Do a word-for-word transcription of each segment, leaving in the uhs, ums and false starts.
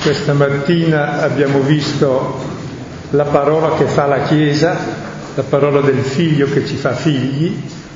Questa mattina abbiamo visto la parola che fa la Chiesa, la parola del Figlio che ci fa figli.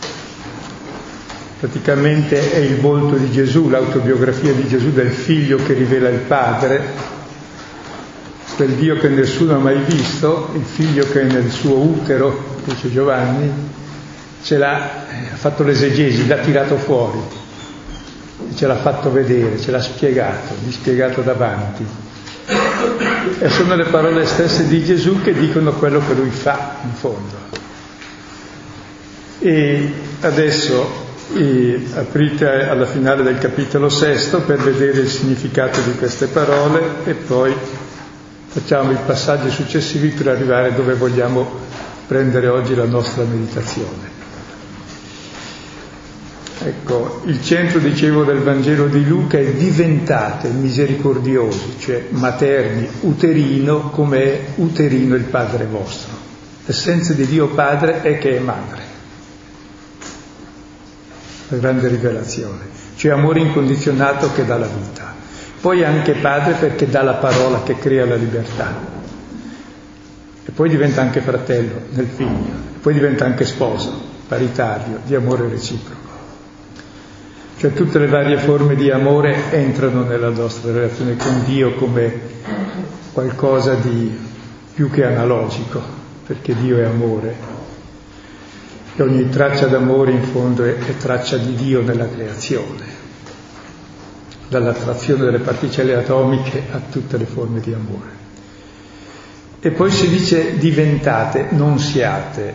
Praticamente è il volto di Gesù, l'autobiografia di Gesù del Figlio che rivela il Padre, quel Dio che nessuno ha mai visto, il Figlio che è nel suo utero, dice Giovanni, ce l'ha, ha fatto l'esegesi, l'ha tirato fuori, ce l'ha fatto vedere, ce l'ha spiegato, gli spiegato davanti. E sono le parole stesse di Gesù che dicono quello che lui fa, in fondo. E adesso e aprite alla finale del capitolo sesto per vedere il significato di queste parole e poi facciamo i passaggi successivi per arrivare dove vogliamo prendere oggi la nostra meditazione. Ecco, il centro, dicevo, del Vangelo di Luca è diventate misericordiosi, cioè materni, uterino, come è uterino il Padre vostro. L'essenza di Dio Padre è che è madre. La grande rivelazione, cioè amore incondizionato che dà la vita. Poi anche padre perché dà la parola che crea la libertà. E poi diventa anche fratello nel figlio, e poi diventa anche sposo, paritario, di amore reciproco. Cioè tutte le varie forme di amore entrano nella nostra relazione con Dio come qualcosa di più che analogico, perché Dio è amore. E ogni traccia d'amore in fondo è, è traccia di Dio nella creazione, dall'attrazione delle particelle atomiche a tutte le forme di amore. E poi si dice diventate, non siate,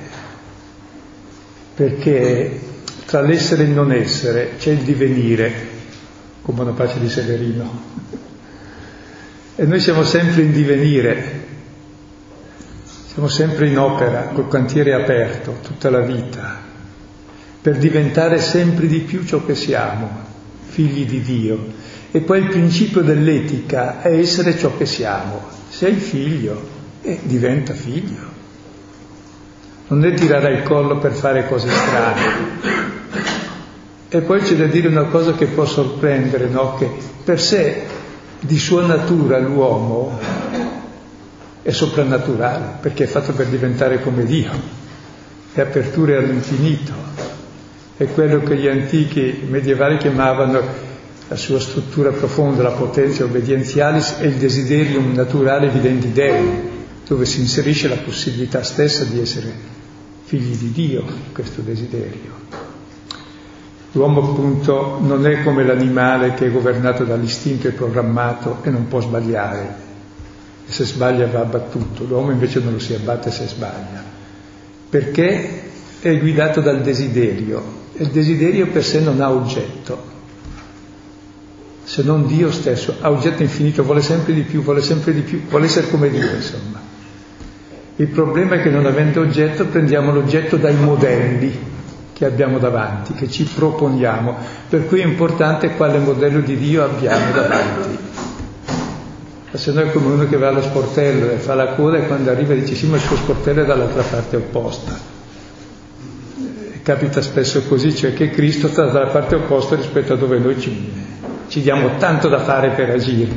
perché tra l'essere e il non essere c'è il divenire, come una pace di Severino. E noi siamo sempre in divenire. Siamo sempre in opera, col cantiere aperto, tutta la vita, per diventare sempre di più ciò che siamo, figli di Dio. E poi il principio dell'etica è essere ciò che siamo. Sei figlio, e diventa figlio. Non è tirare al collo per fare cose strane. E poi c'è da dire una cosa che può sorprendere, no? Che per sé, di sua natura, l'uomo è soprannaturale, perché è fatto per diventare come Dio, è aperture all'infinito, è quello che gli antichi medievali chiamavano la sua struttura profonda, la potenza obbedientialis, è il desiderium naturale videndi Dei, dove si inserisce la possibilità stessa di essere figli di Dio, questo desiderio. L'uomo appunto non è come l'animale che è governato dall'istinto e programmato e non può sbagliare. Se sbaglia va abbattuto, l'uomo invece non lo si abbatte se sbaglia, perché è guidato dal desiderio, e il desiderio per sé non ha oggetto, se non Dio stesso, ha oggetto infinito, vuole sempre di più, vuole sempre di più, vuole essere come Dio, insomma. Il problema è che non avendo oggetto prendiamo l'oggetto dai modelli che abbiamo davanti, che ci proponiamo, per cui è importante quale modello di Dio abbiamo davanti. Se no è come uno che va allo sportello e fa la coda e quando arriva dice sì ma il suo sportello è dall'altra parte opposta. E capita spesso così, cioè che Cristo sta dalla parte opposta rispetto a dove noi ci, ci diamo tanto da fare per agire.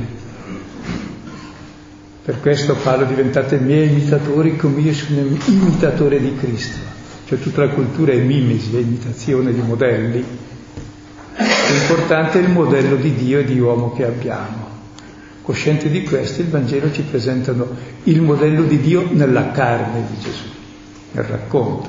Per questo Paolo: diventate miei imitatori come io sono imitatore di Cristo. Cioè tutta la cultura è mimesi, è imitazione di modelli. L'importante è il modello di Dio e di uomo che abbiamo. Coscienti di questo, il Vangelo ci presentano il modello di Dio nella carne di Gesù, nel racconto.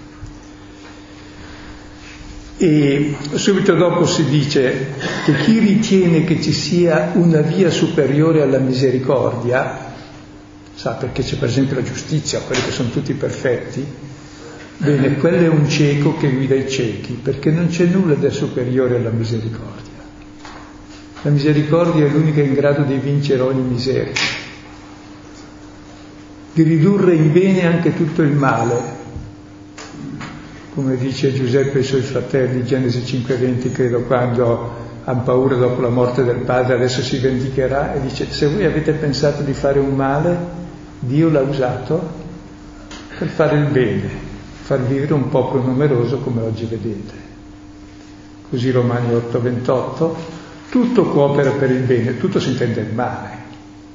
E subito dopo si dice che chi ritiene che ci sia una via superiore alla misericordia, sa perché c'è per esempio la giustizia, quelli che sono tutti perfetti, bene, quello è un cieco che guida i ciechi, perché non c'è nulla di superiore alla misericordia. La misericordia è l'unica in grado di vincere ogni miseria, di ridurre in bene anche tutto il male, come dice Giuseppe ai suoi fratelli, Genesi cinque venti, credo, quando hanno paura dopo la morte del padre, adesso si vendicherà, e dice: se voi avete pensato di fare un male, Dio l'ha usato per fare il bene, far vivere un popolo numeroso come oggi vedete. Così Romani otto ventotto. Tutto coopera per il bene, tutto si intende il male,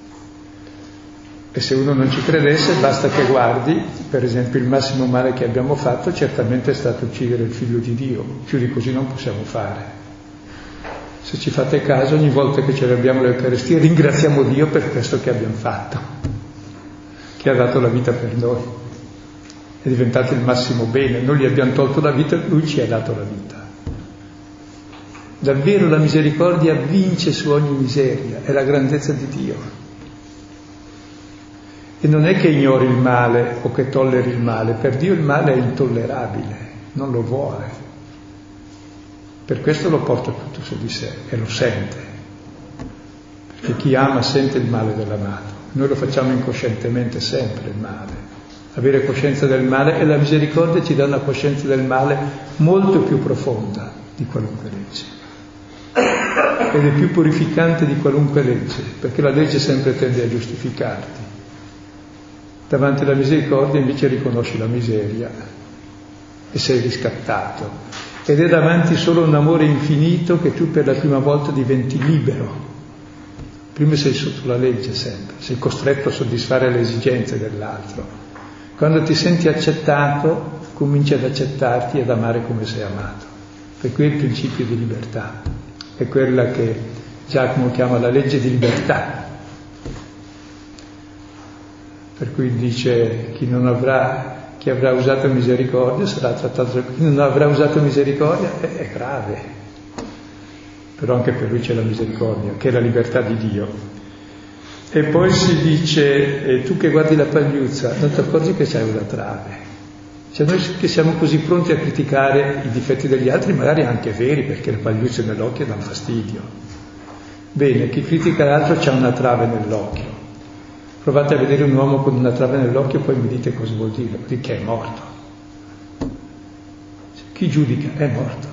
E se uno non ci credesse, basta che guardi, per esempio, il massimo male che abbiamo fatto certamente è stato uccidere il Figlio di Dio, più di così non possiamo fare. Se ci fate caso, ogni volta che celebriamo l'Eucaristia ringraziamo Dio per questo che abbiamo fatto, che ha dato la vita per noi. È diventato il massimo bene, noi gli abbiamo tolto la vita, Lui ci ha dato la vita. Davvero la misericordia vince su ogni miseria, è la grandezza di Dio. E non è che ignori il male o che tolleri il male, per Dio il male è intollerabile, non lo vuole. Per questo lo porta tutto su di sé e lo sente. Perché chi ama sente il male dell'amato. Noi lo facciamo incoscientemente sempre il male. Avere coscienza del male, e la misericordia ci dà una coscienza del male molto più profonda di qualunque legge. Ed è più purificante di qualunque legge, perché la legge sempre tende a giustificarti. Davanti alla misericordia invece riconosci la miseria e sei riscattato. Ed è davanti solo un amore infinito che tu per la prima volta diventi libero. Prima sei sotto la legge sempre, sei costretto a soddisfare le esigenze dell'altro. Quando ti senti accettato, cominci ad accettarti e ad amare come sei amato. Per cui è il principio di libertà. È quella che Giacomo chiama la legge di libertà. Per cui dice chi non avrà, chi avrà usato misericordia sarà trattato, chi non avrà usato misericordia è, è grave. Però anche per lui c'è la misericordia, che è la libertà di Dio. E poi si dice, eh, tu che guardi la pagliuzza, non ti accorgi che c'hai una trave. Cioè noi che siamo così pronti a criticare i difetti degli altri, magari anche veri, perché le pagliuzze nell'occhio danno fastidio. Bene, chi critica l'altro c'ha una trave nell'occhio. Provate a vedere un uomo con una trave nell'occhio e poi mi dite cosa vuol dire, vuol dire che è morto. Chi giudica è morto.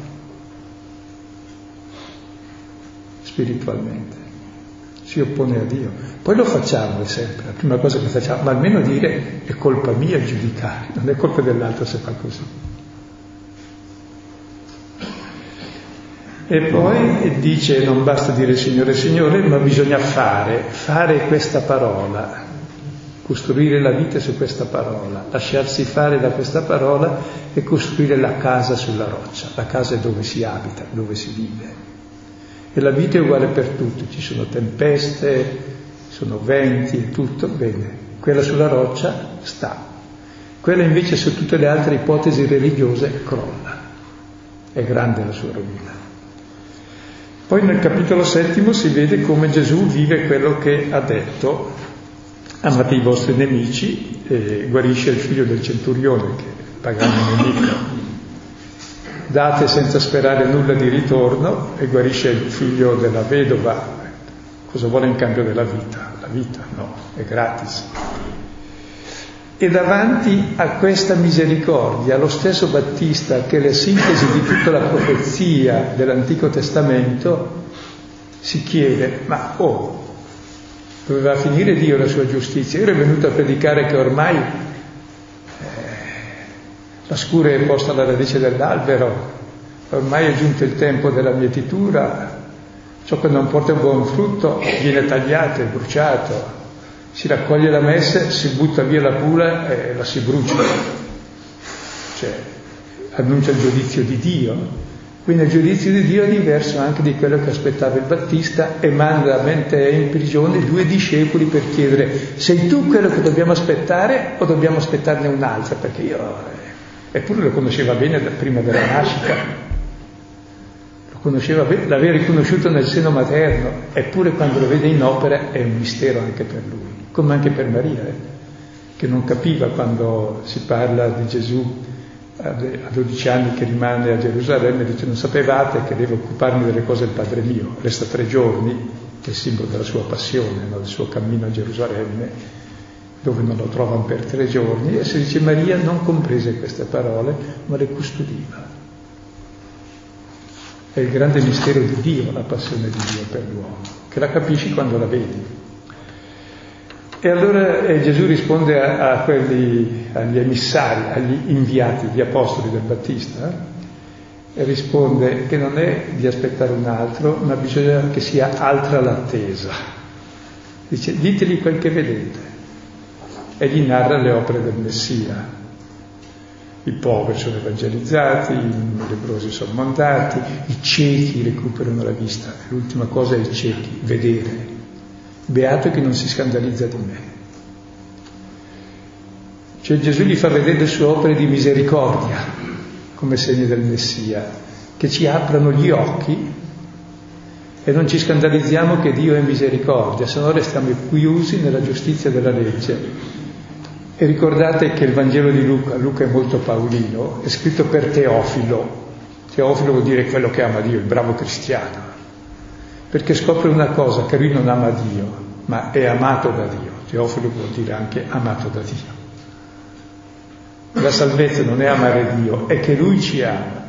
Spiritualmente. Si oppone a Dio. Poi lo facciamo, è sempre, la prima cosa che facciamo, ma almeno dire è colpa mia giudicare, non è colpa dell'altro se fa così. E poi dice non basta dire Signore, Signore, ma bisogna fare, fare questa parola, costruire la vita su questa parola, lasciarsi fare da questa parola e costruire la casa sulla roccia. La casa è dove si abita, dove si vive. E la vita è uguale per tutti, ci sono tempeste, sono venti e tutto, bene. Quella sulla roccia sta. Quella invece su tutte le altre ipotesi religiose crolla. È grande la sua rovina. Poi nel capitolo settimo si vede come Gesù vive quello che ha detto: amate i vostri nemici, e guarisce il figlio del centurione, che è pagano nemico, date senza sperare nulla di ritorno, e guarisce il figlio della vedova. Cosa vuole in cambio della vita? La vita no, è gratis. E davanti a questa misericordia, lo stesso Battista, che è la sintesi di tutta la profezia dell'Antico Testamento, si chiede, ma oh, doveva finire Dio la sua giustizia? Io ero venuto a predicare che ormai eh, la scure è posta alla radice dell'albero, ormai è giunto il tempo della mietitura, ciò che non porta un buon frutto viene tagliato e bruciato. Si raccoglie la messe, si butta via la pula e la si brucia. Cioè, annuncia il giudizio di Dio. Quindi il giudizio di Dio è diverso anche di quello che aspettava il Battista, e manda mentre è in prigione due discepoli per chiedere: sei tu quello che dobbiamo aspettare o dobbiamo aspettarne un altro? Perché io, eh, eppure lo conosceva bene da prima della nascita. Conosceva, l'aveva riconosciuto nel seno materno, eppure quando lo vede in opera è un mistero anche per lui, come anche per Maria, eh, che non capiva quando si parla di Gesù a dodici anni che rimane a Gerusalemme, dice: non sapevate che devo occuparmi delle cose del Padre mio, resta tre giorni, che è il simbolo della sua passione, no? Del suo cammino a Gerusalemme, dove non lo trovano per tre giorni, e si dice Maria non comprese queste parole, ma le custodiva. È il grande mistero di Dio, la passione di Dio per l'uomo, che la capisci quando la vedi. E allora eh, Gesù risponde a, a quelli, agli emissari, agli inviati, gli apostoli del Battista, eh, e risponde che non è di aspettare un altro, ma bisogna che sia altra l'attesa. Dice: diteli quel che vedete. e gli narra le opere del Messia. I poveri sono evangelizzati, i lebbrosi sono mondati, i ciechi recuperano la vista. L'ultima cosa è i ciechi, vedere. Beato chi non si scandalizza di me. Cioè Gesù gli fa vedere le sue opere di misericordia come segni del Messia, che ci aprono gli occhi e non ci scandalizziamo che Dio è misericordia, se no restiamo chiusi nella giustizia della legge. E ricordate che il Vangelo di Luca, Luca è molto paolino, è scritto per Teofilo. Teofilo vuol dire quello che ama Dio, il bravo cristiano, perché scopre una cosa, che lui non ama Dio, ma è amato da Dio. Teofilo vuol dire anche amato da Dio. La salvezza non è amare Dio, è che Lui ci ama.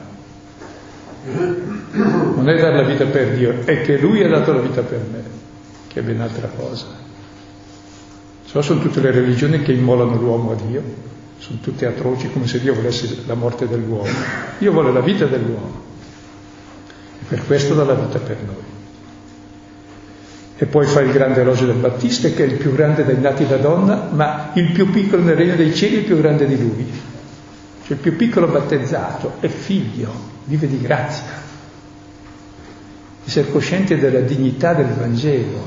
Non è dare la vita per Dio, è che Lui ha dato la vita per me, che è ben altra cosa. So, sono tutte le religioni che immolano l'uomo a Dio, sono tutte atroci, come se Dio volesse la morte dell'uomo. Dio vuole la vita dell'uomo e per questo dà la vita per noi. E poi fa il grande elogio del Battista, che è il più grande dai nati da donna, ma il più piccolo nel regno dei cieli è il più grande di lui. Cioè il più piccolo battezzato è figlio, vive di grazia. Essere coscienti della dignità del Vangelo.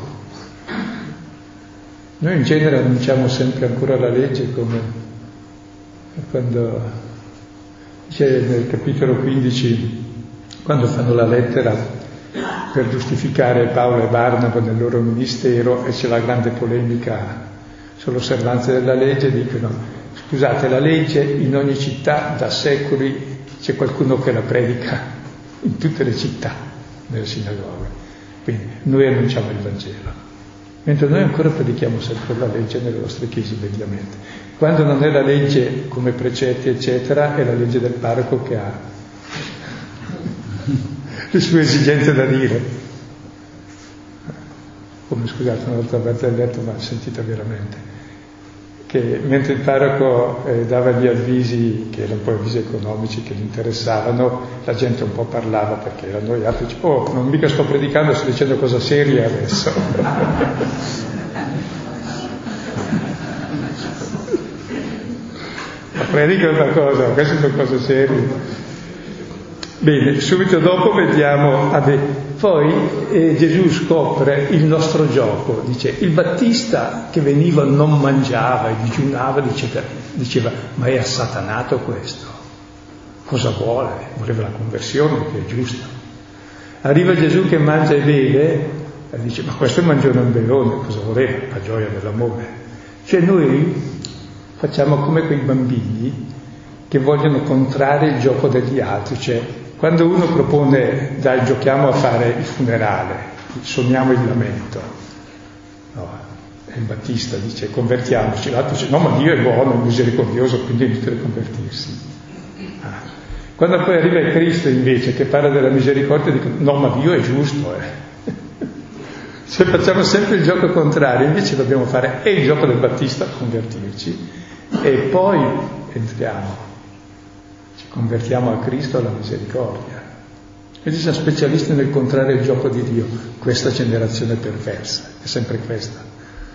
Noi in genere annunciamo sempre ancora la legge, come quando c'è nel capitolo quindici, quando fanno la lettera per giustificare Paolo e Barnaba nel loro ministero, e c'è la grande polemica sull'osservanza della legge, dicono: scusate, la legge in ogni città da secoli c'è qualcuno che la predica, in tutte le città, nelle sinagoghe. Quindi noi annunciamo il Vangelo, mentre noi ancora predichiamo sempre la legge nelle nostre chiese mediamente. Quando non è la legge come precetti eccetera, è la legge del parroco che ha le sue esigenze da dire. Come, scusate, una volta avete letto, ma sentita veramente, che mentre il parroco eh, dava gli avvisi, che erano poi avvisi economici che gli interessavano, la gente un po' parlava, perché era noi altri, dice, oh, non mica sto predicando, sto dicendo cosa seria adesso. La predica è una cosa, queste sono cose serie. Bene, subito dopo vediamo, vabbè, poi eh, Gesù scopre il nostro gioco, dice, il Battista che veniva non mangiava e digiunava, diceva, diceva ma è assatanato questo, cosa vuole? Voleva la conversione, che è giusta. Arriva Gesù che mangia e beve e dice, ma questo è mangione e un belone, cosa voleva? La gioia dell'amore. Cioè noi facciamo come quei bambini che vogliono contrarre il gioco degli altri, cioè quando uno propone, dai, giochiamo a fare il funerale, suoniamo il lamento, no, e il Battista dice convertiamoci, l'altro dice no, ma Dio è buono, è misericordioso, quindi è inutile convertirsi. Ah. Quando poi arriva il Cristo invece che parla della misericordia, dico no, ma Dio è giusto, eh. Cioè facciamo sempre il gioco contrario, invece dobbiamo fare e il gioco del Battista, convertirci, e poi entriamo. Convertiamo a Cristo, alla misericordia. Quindi siamo specialisti nel contrarre il gioco di Dio, questa generazione perversa, è sempre questa.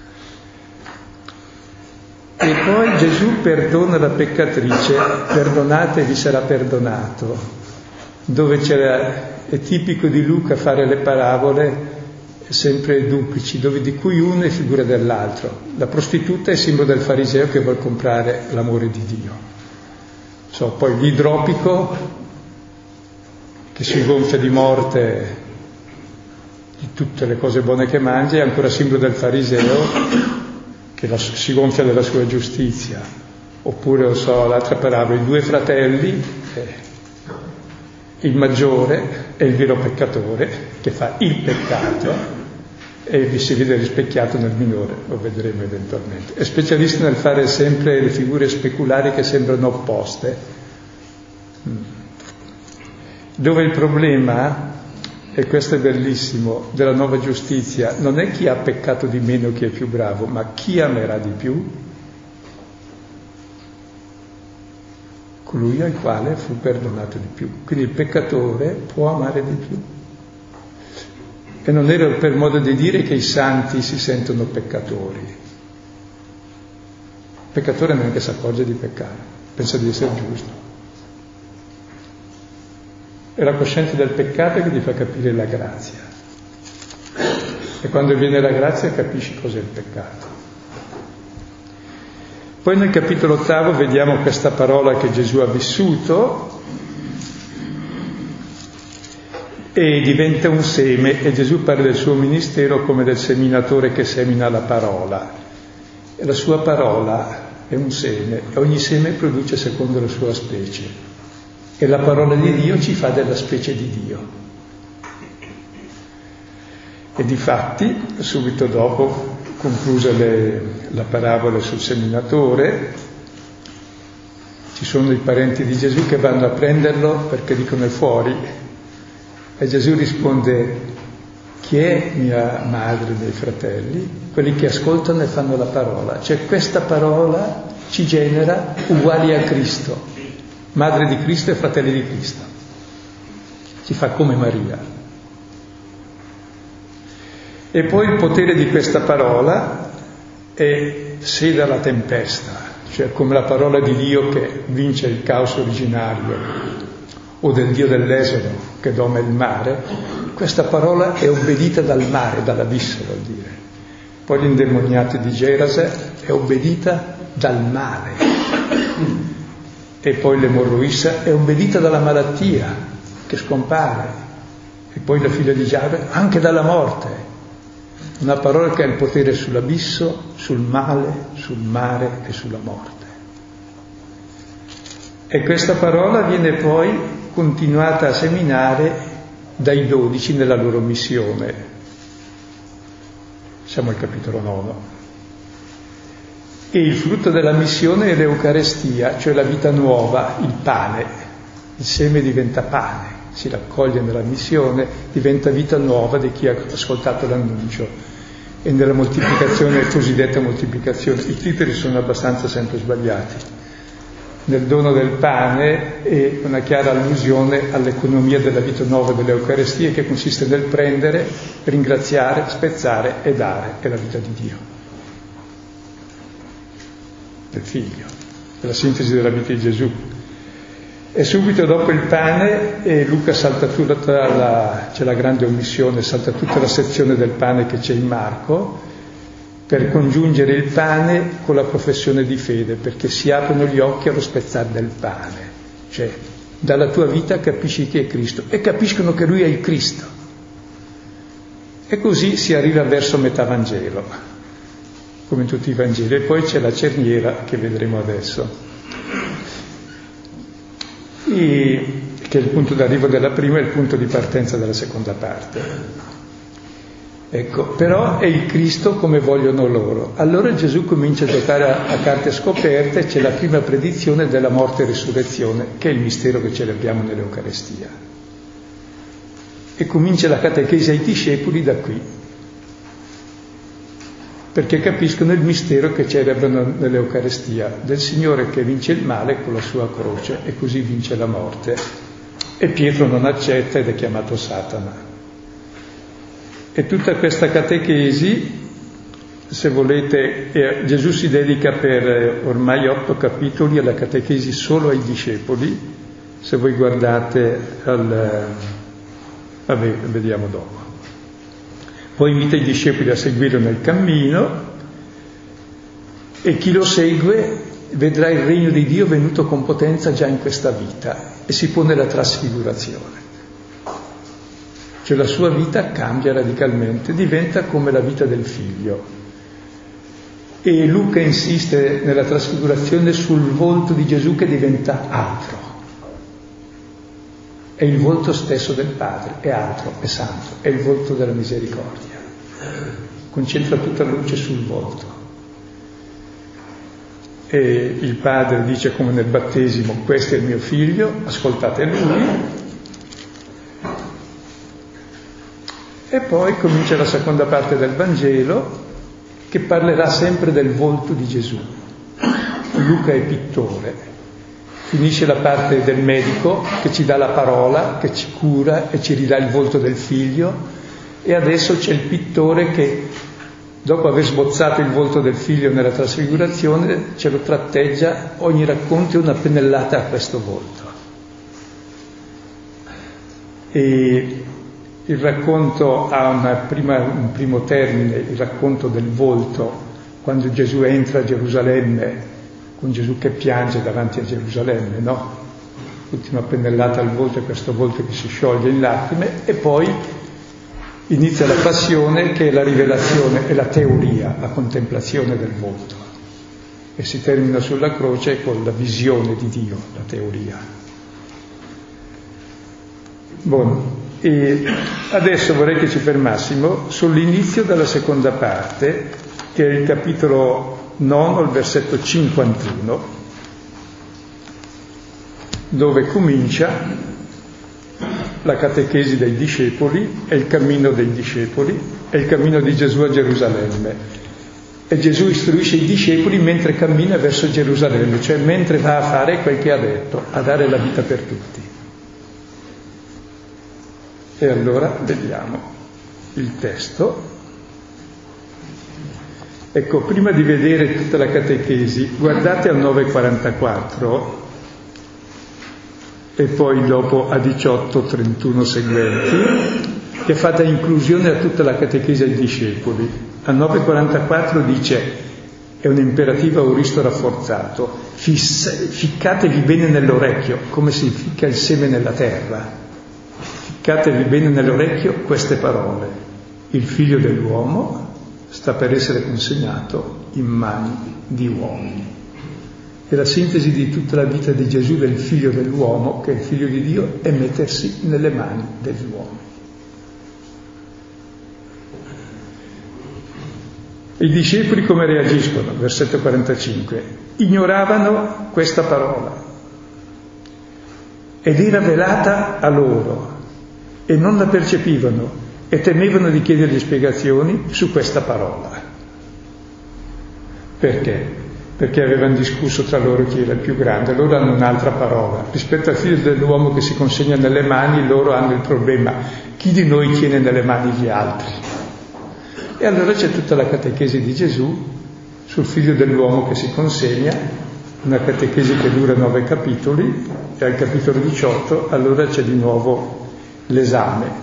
E poi Gesù perdona la peccatrice, perdonate e vi sarà perdonato, dove c'era, è tipico di Luca fare le parabole sempre duplici, dove di cui una è figura dell'altro. La prostituta è simbolo del fariseo che vuol comprare l'amore di Dio. So, poi l'idropico che si gonfia di morte di tutte le cose buone che mangia, è ancora simbolo del fariseo che la, si gonfia della sua giustizia. Oppure, non so, l'altra parabola, i due fratelli, eh, il maggiore è il vero peccatore che fa il peccato e vi si vede rispecchiato nel minore, lo vedremo eventualmente. È specialista nel fare sempre le figure speculari che sembrano opposte, dove il problema, e questo è bellissimo, della nuova giustizia, non è chi ha peccato di meno chi è più bravo, ma chi amerà di più? Colui al quale fu perdonato di più. Quindi il peccatore può amare di più. E non era per modo di dire che i santi si sentono peccatori. peccatore neanche si accorge di peccare, pensa di essere giusto. È la coscienza del peccato che ti fa capire la grazia. E quando viene la grazia capisci cos'è il peccato. Poi nel capitolo ottavo vediamo questa parola che Gesù ha vissuto e diventa un seme, e Gesù parla del suo ministero come del seminatore che semina la parola. E la sua parola è un seme, e ogni seme produce secondo la sua specie. E la parola di Dio ci fa della specie di Dio. E difatti, subito dopo, conclusa le, la parabola sul seminatore, ci sono i parenti di Gesù che vanno a prenderlo perché dicono è fuori, e Gesù risponde: chi è mia madre e miei fratelli? Quelli che ascoltano e fanno la parola. Cioè questa parola ci genera uguali a Cristo, madre di Cristo e fratelli di Cristo, ci fa come Maria. E poi il potere di questa parola è seda la tempesta, cioè come la parola di Dio che vince il caos originario, o del Dio dell'Esodo che doma il mare. Questa parola è obbedita dal mare, dall'abisso vuol dire. Poi l'indemoniato di Gerase è obbedita dal male, e poi l'emorroissa è obbedita dalla malattia che scompare, e poi la figlia di Giave anche dalla morte. Una parola che ha il potere sull'abisso, sul male, sul mare e sulla morte. E questa parola viene poi continuata a seminare dai dodici nella loro missione. Siamo al capitolo nono. E il frutto della missione è l'Eucarestia, cioè la vita nuova, il pane. Il seme diventa pane, si raccoglie nella missione, diventa vita nuova di chi ha ascoltato l'annuncio. E nella moltiplicazione, cosiddetta moltiplicazione, i titoli sono abbastanza sempre sbagliati. Nel dono del pane è una chiara allusione all'economia della vita nuova dell'Eucarestia, che consiste nel prendere, ringraziare, spezzare e dare, è la vita di Dio, del Figlio, è la sintesi della vita di Gesù. E subito dopo il pane, e Luca salta tutta la, c'è la grande omissione, salta tutta la sezione del pane che c'è in Marco, per congiungere il pane con la professione di fede, perché si aprono gli occhi allo spezzare del pane. Cioè, dalla tua vita capisci chi è Cristo, e capiscono che Lui è il Cristo. E così si arriva verso metà Vangelo, come in tutti i Vangeli. E poi c'è la cerniera, che vedremo adesso, e che è il punto d'arrivo della prima e il punto di partenza della seconda parte. Ecco, però è il Cristo come vogliono loro. Allora Gesù comincia a giocare a, a carte scoperte. C'è la prima predizione della morte e risurrezione, che è il mistero che celebriamo nell'Eucarestia. E comincia la catechesi ai discepoli da qui, perché capiscono il mistero che celebrano nell'Eucarestia, del Signore che vince il male con la sua croce e così vince la morte. E Pietro non accetta ed è chiamato Satana. E tutta questa catechesi, se volete, eh, Gesù si dedica per eh, ormai otto capitoli alla catechesi solo ai discepoli. Se voi guardate al... Eh, vabbè, vediamo dopo. Poi invita i discepoli a seguirlo nel cammino, e chi lo segue vedrà il regno di Dio venuto con potenza già in questa vita, e si pone la trasfigurazione. Cioè la sua vita cambia radicalmente, diventa come la vita del figlio. E Luca insiste nella trasfigurazione sul volto di Gesù che diventa altro. È il volto stesso del Padre, è altro, è santo, è il volto della misericordia. Concentra tutta la luce sul volto. E il Padre dice, come nel battesimo: questo è il mio figlio, ascoltate lui. E poi comincia la seconda parte del Vangelo, che parlerà sempre del volto di Gesù. Luca è pittore. Finisce la parte del medico che ci dà la parola, che ci cura e ci ridà il volto del figlio, e adesso c'è il pittore che dopo aver sbozzato il volto del figlio nella trasfigurazione, ce lo tratteggia, ogni racconto è una pennellata a questo volto. E il racconto ha una prima, un primo termine, il racconto del volto, quando Gesù entra a Gerusalemme, con Gesù che piange davanti a Gerusalemme, no? L'ultima pennellata al volto è questo volto che si scioglie in lacrime, e poi inizia la passione, che è la rivelazione, è la teoria, la contemplazione del volto, e si termina sulla croce con la visione di Dio, la teoria. Buono, e adesso vorrei che ci fermassimo sull'inizio della seconda parte, che è il capitolo nono, il versetto cinquantuno, dove comincia la catechesi dei discepoli e il cammino dei discepoli e il cammino di Gesù a Gerusalemme. E Gesù istruisce i discepoli mentre cammina verso Gerusalemme, cioè mentre va a fare quel che ha detto, a dare la vita per tutti. E allora vediamo il testo. Ecco, prima di vedere tutta la catechesi, guardate al nove quarantaquattro e poi dopo a diciotto trentuno seguenti, che è fatta inclusione a tutta la catechesi ai discepoli. Al nove quarantaquattro dice, è un imperativo auristo rafforzato, Fiss, ficcatevi bene nell'orecchio, come si ficca il seme nella terra. Ficcatevi bene nell'orecchio queste parole: il figlio dell'uomo sta per essere consegnato in mani di uomini. E la sintesi di tutta la vita di Gesù, del figlio dell'uomo, che è il figlio di Dio, è mettersi nelle mani degli uomini. I discepoli come reagiscono? Versetto quarantacinque. Ignoravano questa parola ed era velata a loro e non la percepivano e temevano di chiedergli spiegazioni su questa parola. Perché? Perché avevano discusso tra loro chi era il più grande. Loro hanno un'altra parola. Rispetto al figlio dell'uomo che si consegna nelle mani, loro hanno il problema: chi di noi tiene nelle mani gli altri? E allora c'è tutta la catechesi di Gesù sul figlio dell'uomo che si consegna, una catechesi che dura nove capitoli, e al capitolo diciotto allora c'è di nuovo l'esame.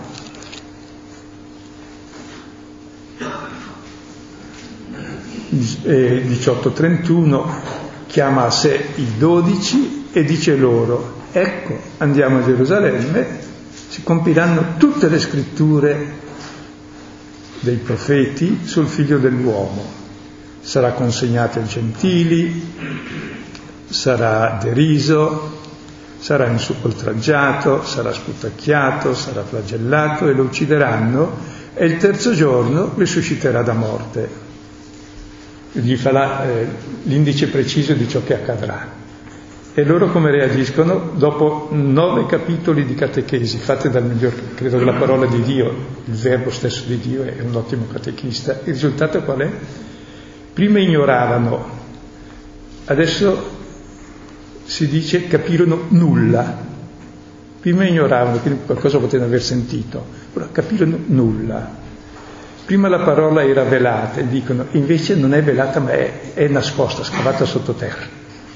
diciotto trentuno chiama a sé i dodici e dice loro: ecco, andiamo a Gerusalemme, si compiranno tutte le scritture dei profeti sul figlio dell'uomo, sarà consegnato ai gentili, sarà deriso, sarà oltraggiato, sarà sputacchiato, sarà flagellato, e lo uccideranno, e il terzo giorno risusciterà da morte. Gli farà eh, l'indice preciso di ciò che accadrà. E loro come reagiscono? Dopo nove capitoli di catechesi fatte dal miglior, credo che la parola di Dio, il verbo stesso di Dio è un ottimo catechista, il risultato qual è? Prima ignoravano, adesso si dice capirono nulla. Prima ignoravano, quindi qualcosa potevano aver sentito, ora capirono nulla. Prima la parola era velata, e dicono, invece non è velata ma è, è nascosta, scavata sottoterra.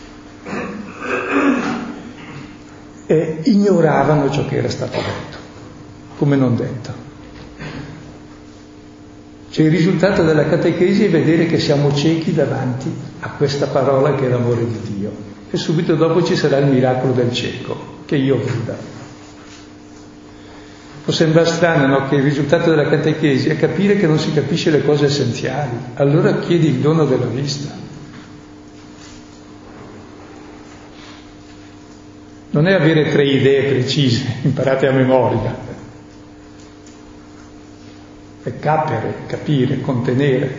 E ignoravano ciò che era stato detto, come non detto. Cioè il risultato della catechesi è vedere che siamo ciechi davanti a questa parola che è l'amore di Dio. E subito dopo ci sarà il miracolo del cieco, che io veda. Può sembrare strano, no? Che il risultato della catechesi è capire che non si capisce le cose essenziali. Allora chiedi il dono della vista. Non è avere tre idee precise, imparate a memoria. È capere, capire, contenere.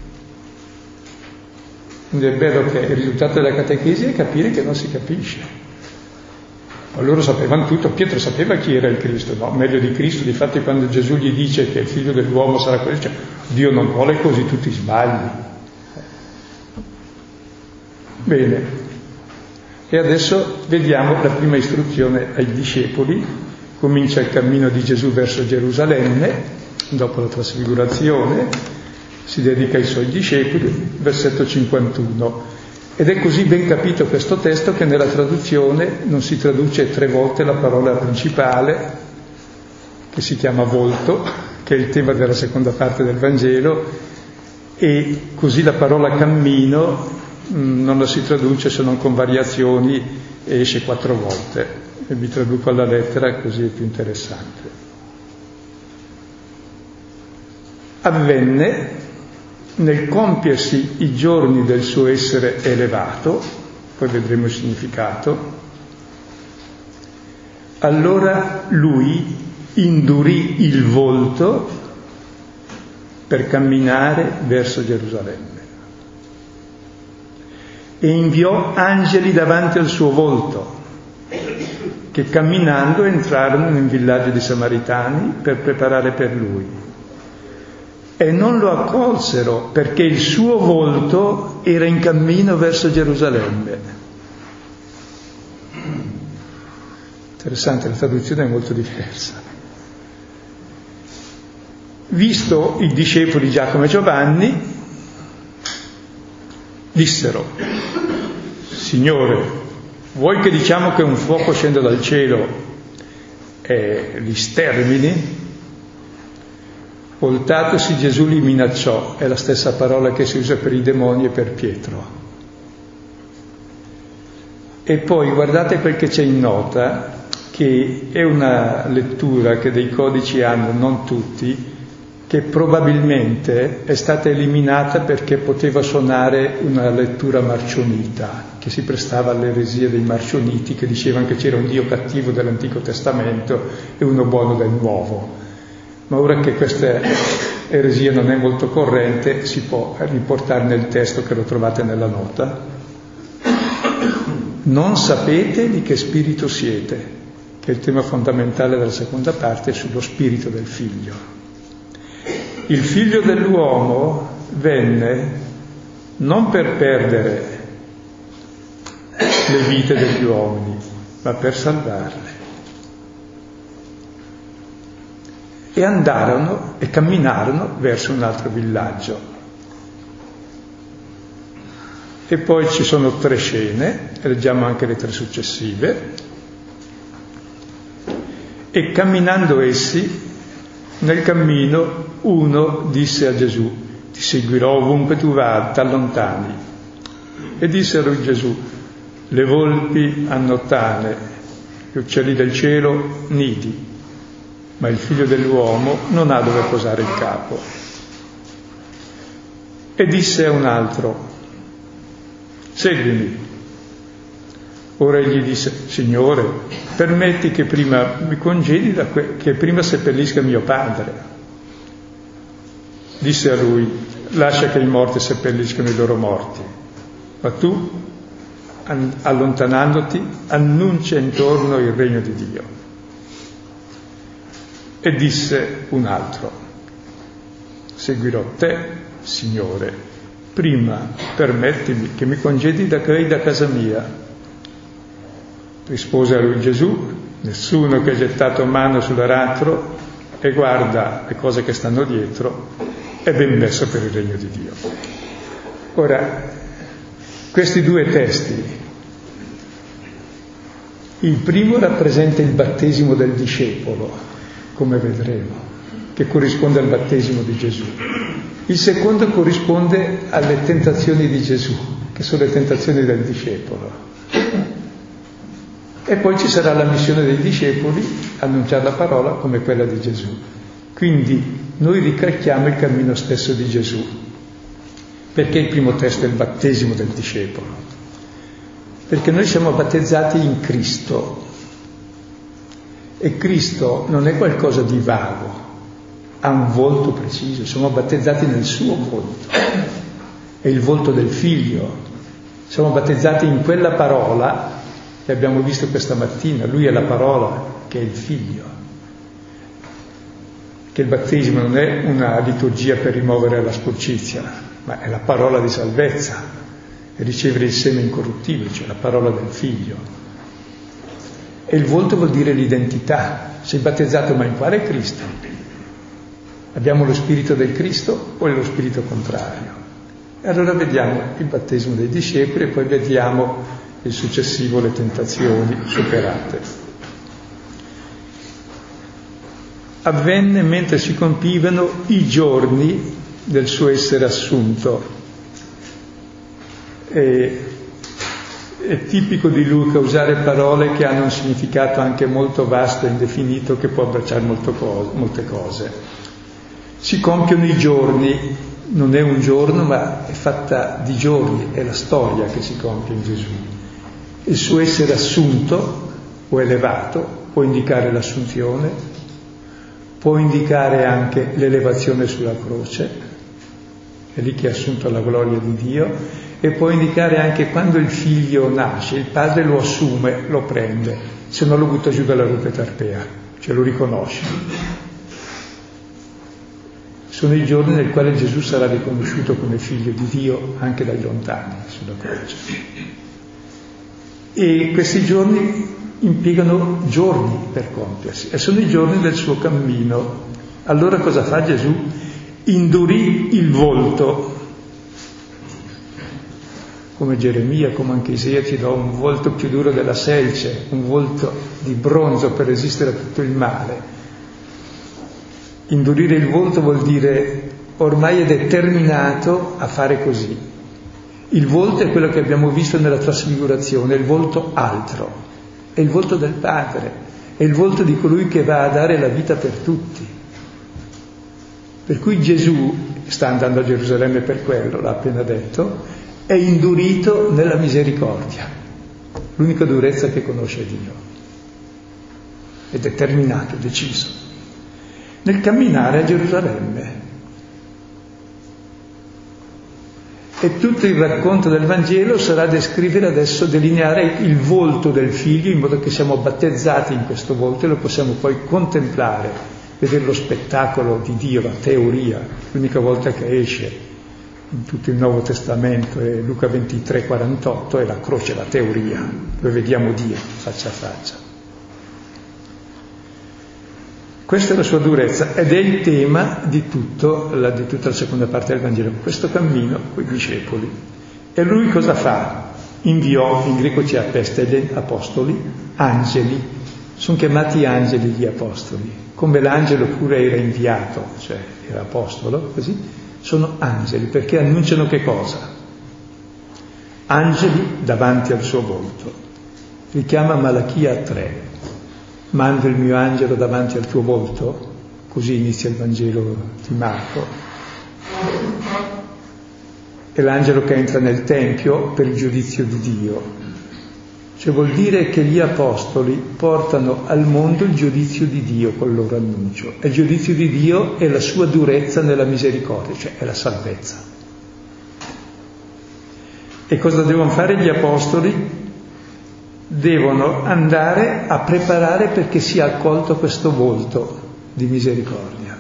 Quindi è bello che il risultato della catechesi è capire che non si capisce. Loro sapevano tutto, Pietro sapeva chi era il Cristo, no? Meglio di Cristo, difatti quando Gesù gli dice che il figlio dell'uomo sarà così, cioè, Dio non vuole così, tu ti sbagli. Bene, e adesso vediamo la prima istruzione ai discepoli. Comincia il cammino di Gesù verso Gerusalemme, dopo la trasfigurazione, si dedica ai suoi discepoli, versetto cinquantuno. Ed è così ben capito questo testo che nella traduzione non si traduce tre volte la parola principale, che si chiama volto, che è il tema della seconda parte del Vangelo, e così la parola cammino mh, non la si traduce se non con variazioni e esce quattro volte. E vi traduco alla lettera, così è più interessante. Avvenne nel compiersi i giorni del suo essere elevato, poi vedremo il significato, allora lui indurì il volto per camminare verso Gerusalemme e inviò angeli davanti al suo volto, che camminando entrarono in un villaggio di Samaritani per preparare per lui. E non lo accolsero perché il suo volto era in cammino verso Gerusalemme. Interessante, la traduzione è molto diversa. Visto i discepoli Giacomo e Giovanni, dissero: Signore, vuoi che diciamo che un fuoco scenda dal cielo e li stermini? Voltatosi Gesù li minacciò, è la stessa parola che si usa per i demoni e per Pietro. E poi guardate quel che c'è in nota, che è una lettura che dei codici hanno, non tutti, che probabilmente è stata eliminata perché poteva suonare una lettura marcionita, che si prestava all'eresia dei marcioniti, che dicevano che c'era un Dio cattivo dell'Antico Testamento e uno buono del Nuovo. Ma ora che questa eresia non è molto corrente, si può riportare nel testo che lo trovate nella nota. Non sapete di che spirito siete, che è il tema fondamentale della seconda parte, sullo spirito del figlio. Il figlio dell'uomo venne non per perdere le vite degli uomini, ma per salvarle. E andarono e camminarono verso un altro villaggio. E poi ci sono tre scene, leggiamo anche le tre successive. E camminando essi, nel cammino uno disse a Gesù: ti seguirò ovunque tu vada, t'allontani. E disse a lui Gesù: le volpi hanno tane, gli uccelli del cielo nidi, ma il figlio dell'uomo non ha dove posare il capo. E disse a un altro: seguimi. Ora egli disse: Signore, permetti che prima mi congedi da que- che prima seppellisca mio padre. Disse a lui: lascia che i morti seppelliscano i loro morti, ma tu, an- allontanandoti, annuncia intorno il regno di Dio. E disse un altro: seguirò te, Signore, prima permettimi che mi congedi da qui da casa mia. Rispose a lui Gesù: nessuno che ha gettato mano sull'aratro e guarda le cose che stanno dietro è ben messo per il regno di Dio. Ora, questi due testi, il primo rappresenta il battesimo del discepolo, come vedremo, che corrisponde al battesimo di Gesù. Il secondo corrisponde alle tentazioni di Gesù, che sono le tentazioni del discepolo. E poi ci sarà la missione dei discepoli, annunciare la parola come quella di Gesù. Quindi noi ricalchiamo il cammino stesso di Gesù. Perché il primo testo è il battesimo del discepolo? Perché noi siamo battezzati in Cristo. E Cristo non è qualcosa di vago, ha un volto preciso, siamo battezzati nel suo volto, è il volto del figlio, siamo battezzati in quella parola che abbiamo visto questa mattina, lui è la parola che è il figlio, che il battesimo non è una liturgia per rimuovere la sporcizia, ma è la parola di salvezza, e ricevere il seme incorruttibile, cioè la parola del figlio. E il volto vuol dire l'identità. Sei battezzato, ma in quale Cristo? Abbiamo lo spirito del Cristo o è lo spirito contrario? E allora vediamo il battesimo dei discepoli e poi vediamo il successivo, le tentazioni superate. Avvenne mentre si compivano i giorni del suo essere assunto. E, è tipico di Luca usare parole che hanno un significato anche molto vasto e indefinito che può abbracciare molto co- molte cose. Si compiono i giorni, non è un giorno ma è fatta di giorni, è la storia che si compie in Gesù. Il suo essere assunto o elevato può indicare l'assunzione, può indicare anche l'elevazione sulla croce, è lì che ha assunto la gloria di Dio, e può indicare anche quando il figlio nasce, il padre lo assume, lo prende, se no lo butta giù dalla rupe tarpea, cioè lo riconosce. Sono i giorni nel quali Gesù sarà riconosciuto come figlio di Dio anche dai lontani sulla croce. E questi giorni impiegano giorni per compiersi e sono i giorni del suo cammino. Allora cosa fa Gesù? Indurì il volto. Come Geremia, come anche Isaia ti do un volto più duro della selce, un volto di bronzo per resistere a tutto il male. Indurire il volto vuol dire ormai è determinato a fare così. Il volto è quello che abbiamo visto nella trasfigurazione, il volto altro, è il volto del Padre, è il volto di colui che va a dare la vita per tutti. Per cui Gesù sta andando a Gerusalemme per quello, l'ha appena detto, è indurito nella misericordia, l'unica durezza che conosce Dio. È determinato, deciso, nel camminare a Gerusalemme. E tutto il racconto del Vangelo sarà descrivere adesso, delineare il volto del Figlio, in modo che siamo battezzati in questo volto e lo possiamo poi contemplare, vedere lo spettacolo di Dio, la teoria, l'unica volta che esce in tutto il Nuovo Testamento è Luca ventitré quarantotto, è la croce, la teoria, dove vediamo Dio faccia a faccia. Questa è la sua durezza ed è il tema di, tutto, la, di tutta la seconda parte del Vangelo, questo cammino con i discepoli. E lui cosa fa? Inviò, in greco c'è apostoli, apostoli, angeli, sono chiamati angeli gli apostoli, come l'angelo pure era inviato, cioè era apostolo, così. Sono angeli perché annunciano che cosa? Angeli davanti al suo volto. Richiama Malachia tre. Mando il mio angelo davanti al tuo volto? Così inizia il Vangelo di Marco. È l'angelo che entra nel Tempio per il giudizio di Dio. Cioè vuol dire che gli apostoli portano al mondo il giudizio di Dio col loro annuncio. E il giudizio di Dio è la sua durezza nella misericordia, cioè è la salvezza. E cosa devono fare gli apostoli? Devono andare a preparare perché sia accolto questo volto di misericordia.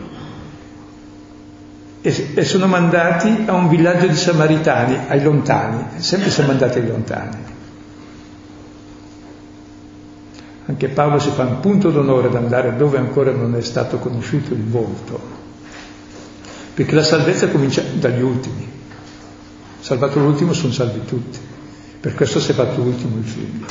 E, e sono mandati a un villaggio di Samaritani, ai lontani, sempre siamo mandati ai lontani. Anche Paolo si fa un punto d'onore ad andare dove ancora non è stato conosciuto il volto, perché la salvezza comincia dagli ultimi. Salvato l'ultimo sono salvi tutti, per questo si è fatto ultimo il figlio.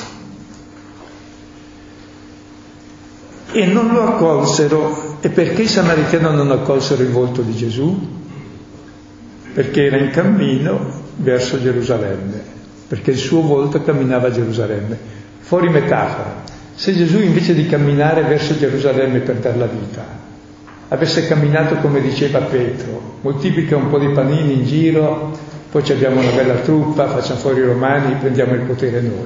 E non lo accolsero. E perché i samaritani non accolsero il volto di Gesù? Perché era in cammino verso Gerusalemme, perché il suo volto camminava a Gerusalemme. Fuori metafora. Se Gesù invece di camminare verso Gerusalemme per dar la vita, avesse camminato come diceva Pietro, moltiplica un po' di panini in giro, poi ci abbiamo una bella truppa, facciamo fuori i romani, prendiamo il potere noi.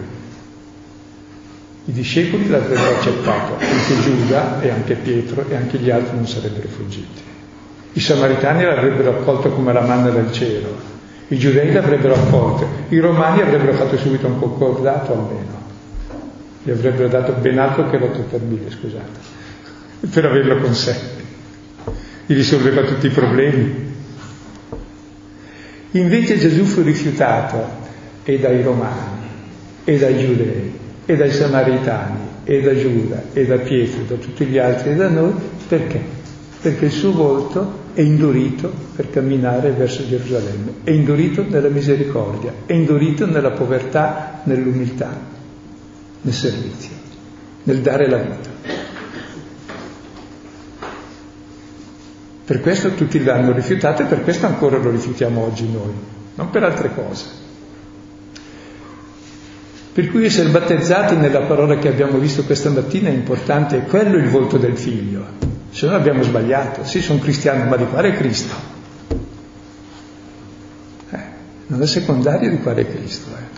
I discepoli l'avrebbero accettato, anche Giuda e anche Pietro e anche gli altri non sarebbero fuggiti. I samaritani l'avrebbero accolto come la manna del cielo, i giudei l'avrebbero accolto, i romani avrebbero fatto subito un concordato almeno. Gli avrebbero dato ben altro che l'otto per mille, scusate, per averlo con sé. Gli risolveva tutti i problemi. Invece Gesù fu rifiutato e dai romani, e dai giudei, e dai samaritani, e da Giuda, e da Pietro, e da tutti gli altri, e da noi, perché? perché il suo volto è indurito per camminare verso Gerusalemme, è indurito nella misericordia, è indurito nella povertà, nell'umiltà, nel servizio, nel dare la vita. Per questo tutti l'hanno rifiutato e per questo ancora lo rifiutiamo oggi noi, non per altre cose. Per cui essere battezzati nella parola che abbiamo visto questa mattina è importante, è quello il volto del figlio. Se no abbiamo sbagliato. Sì, sono cristiano, ma di quale Cristo? Eh, non è secondario di quale Cristo. Eh.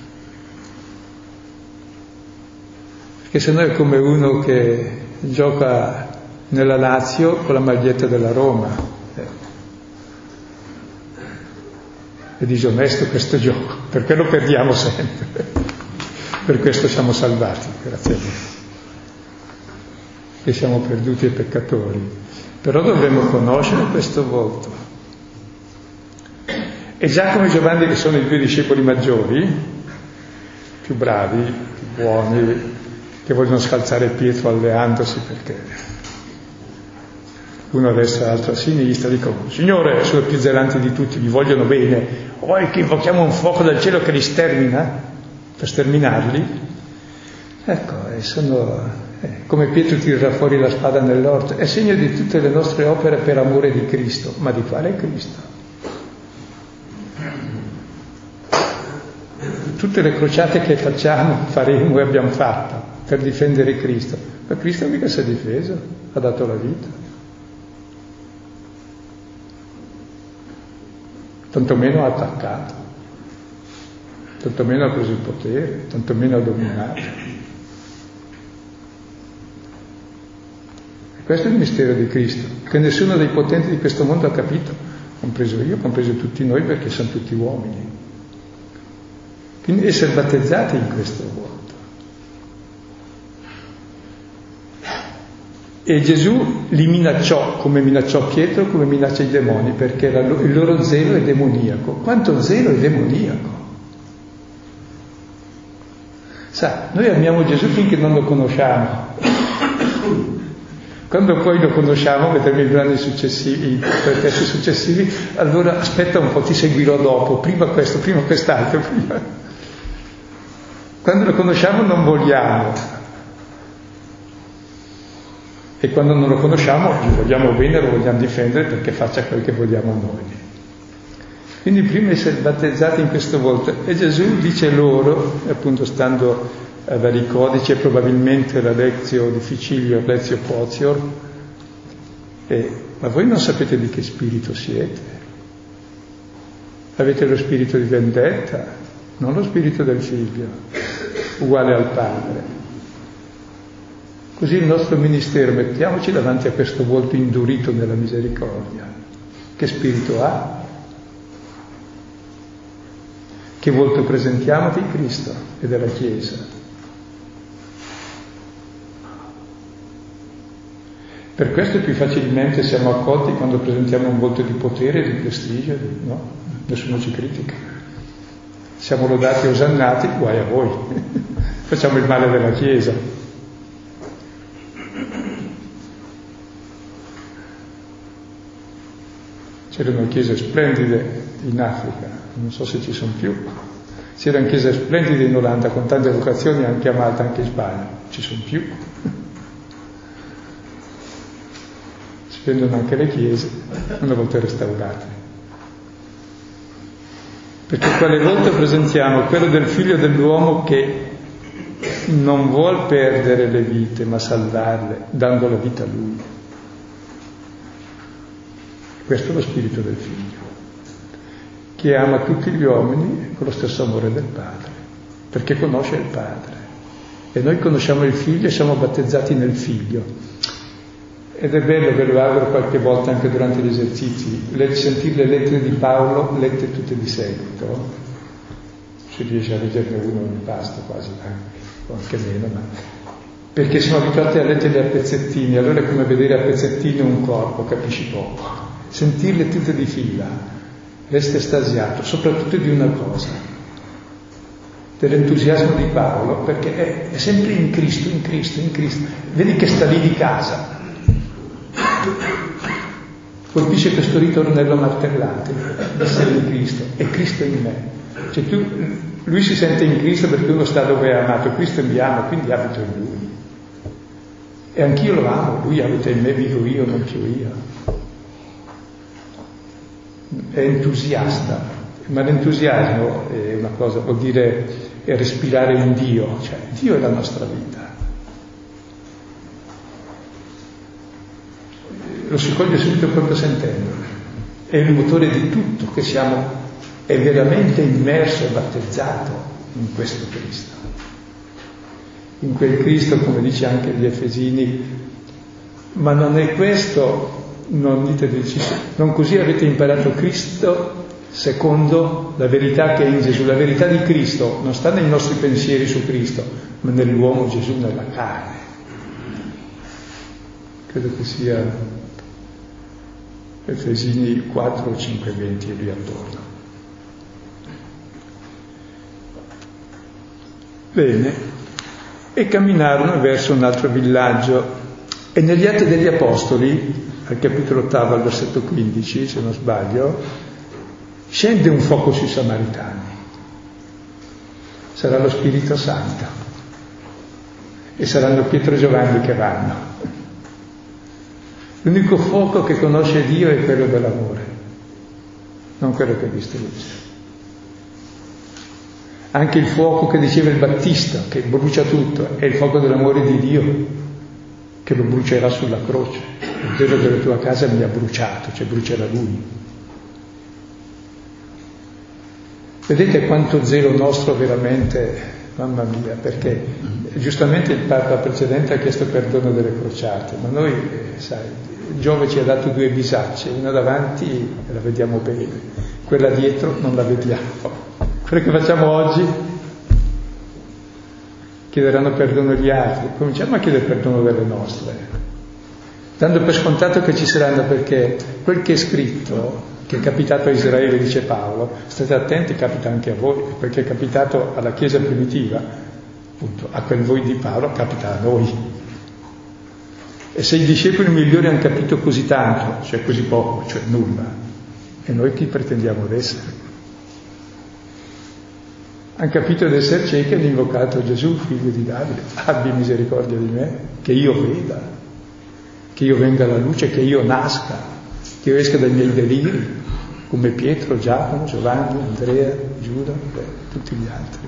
Perché se no è come uno che gioca nella Lazio con la maglietta della Roma. Eh. È disonesto questo gioco, perché lo perdiamo sempre. Per questo siamo salvati, grazie a Dio, che siamo perduti e peccatori. Però dovremmo conoscere questo volto. E Giacomo e Giovanni, che sono i due discepoli maggiori, più bravi, più buoni, che vogliono scalzare Pietro alleandosi perché uno a destra e l'altro a sinistra, dicono: Signore, sono più zelanti di tutti, vi vogliono bene, vuoi che invochiamo un fuoco dal cielo che li stermina? Per sterminarli, ecco, e sono eh, come Pietro tirerà fuori la spada nell'orto, è segno di tutte le nostre opere per amore di Cristo. Ma di quale Cristo? Tutte le crociate che facciamo, faremo e abbiamo fatto per difendere Cristo, ma Cristo mica si è difeso, ha dato la vita, tantomeno ha attaccato, tantomeno ha preso il potere, tantomeno ha dominato. E questo è il mistero di Cristo, che nessuno dei potenti di questo mondo ha capito, compreso io, compreso tutti noi, perché siamo tutti uomini. Quindi essere battezzati in questo volto. E Gesù li minacciò, come minacciò Pietro, come minaccia i demoni, perché il loro zelo è demoniaco. Quanto zelo è demoniaco! Sa, noi amiamo Gesù finché non lo conosciamo. Quando poi lo conosciamo, vedremo i brani successivi, i testi successivi, allora aspetta un po', ti seguirò dopo, prima questo, prima quest'altro, prima. Quando lo conosciamo non vogliamo. E quando non lo conosciamo, gli vogliamo bene, lo vogliamo difendere perché faccia quel che vogliamo noi. Quindi prima essere battezzati in questo volto. E Gesù dice loro, appunto stando a vari codici, e probabilmente la Lezio difficilio, Lezio Pozior, eh, ma voi non sapete di che spirito siete? Avete lo spirito di vendetta, non lo spirito del figlio, uguale al Padre. Così il nostro ministero, mettiamoci davanti a questo volto indurito nella misericordia. Che spirito ha? Che volto presentiamo di Cristo e della Chiesa? Per questo più facilmente siamo accolti quando presentiamo un volto di potere, di prestigio, no? Nessuno ci critica. Siamo lodati e osannati, guai a voi. Facciamo il male della Chiesa. C'erano chiese splendide in Africa, non so se ci sono più. C'erano chiese splendide in Olanda con tante vocazioni, anche a Malta, anche in Spagna. Ci sono più. Si vendono anche le chiese, una volta restaurate. Perché quale volto presentiamo? Quello del figlio dell'uomo che non vuol perdere le vite, ma salvarle, dando la vita a lui. Questo è lo spirito del figlio, che ama tutti gli uomini con lo stesso amore del Padre, perché conosce il Padre. E noi conosciamo il figlio e siamo battezzati nel figlio. Ed è bello, ve lo auguro qualche volta anche durante gli esercizi, sentire le lettere di Paolo lette tutte di seguito. Si riesce a leggerne uno ogni pasto quasi, o anche meno, ma... perché siamo abituati a leggerle a pezzettini, allora è come vedere a pezzettini un corpo, capisci poco. Sentirle tutte di fila, resta estasiato, soprattutto di una cosa, dell'entusiasmo di Paolo, perché è, è sempre in Cristo, in Cristo, in Cristo. Vedi che sta lì di casa, colpisce questo ritornello martellante, essere in Cristo, è Cristo in me. Cioè tu, lui si sente in Cristo perché uno sta dove è amato, Cristo mi ama, quindi abito in lui. E anch'io lo amo, lui abita in me, vivo io, non più io. È entusiasta, ma l'entusiasmo è una cosa, vuol dire è respirare in Dio, cioè Dio è la nostra vita. Lo si coglie subito proprio sentendolo. È il motore di tutto, che siamo, è veramente immerso e battezzato in questo Cristo. In quel Cristo, come dice anche gli Efesini, ma non è questo, non dite non così avete imparato Cristo secondo la verità che è in Gesù. La verità di Cristo non sta nei nostri pensieri su Cristo, ma nell'uomo Gesù, nella carne. Credo che sia Efesini quattro, cinque, venti e lì attorno. Bene, e camminarono verso un altro villaggio. E negli Atti degli Apostoli, al capitolo ottavo, al versetto quindici, se non sbaglio, scende un fuoco sui Samaritani. Sarà lo Spirito Santo. E saranno Pietro e Giovanni che vanno. L'unico fuoco che conosce Dio è quello dell'amore, non quello che distrugge. Anche il fuoco che diceva il Battista, che brucia tutto, è il fuoco dell'amore di Dio, che lo brucerà sulla croce. Il zelo della tua casa mi ha bruciato, cioè brucerà Lui. Vedete quanto zelo nostro veramente, mamma mia, perché giustamente il Papa precedente ha chiesto perdono delle crociate, ma noi, eh, sai, Giove ci ha dato due bisacce, una davanti la vediamo bene, quella dietro non la vediamo. Quello che facciamo oggi, chiederanno perdono agli altri, cominciamo a chiedere perdono delle nostre, dando per scontato che ci saranno, perché quel che è scritto, che è capitato a Israele, dice Paolo, state attenti, capita anche a voi, perché è capitato alla Chiesa primitiva, appunto, a quel voi di Paolo capita a noi. E se i discepoli migliori hanno capito così tanto, cioè così poco, cioè nulla, e noi chi pretendiamo ad essere? Hanno capito di essere ciechi e hanno invocato Gesù, figlio di Davide, abbi misericordia di me, che io veda, che io venga alla luce, che io nasca, che io esca dai miei deliri, come Pietro, Giacomo, Giovanni, Andrea, Giuda e tutti gli altri.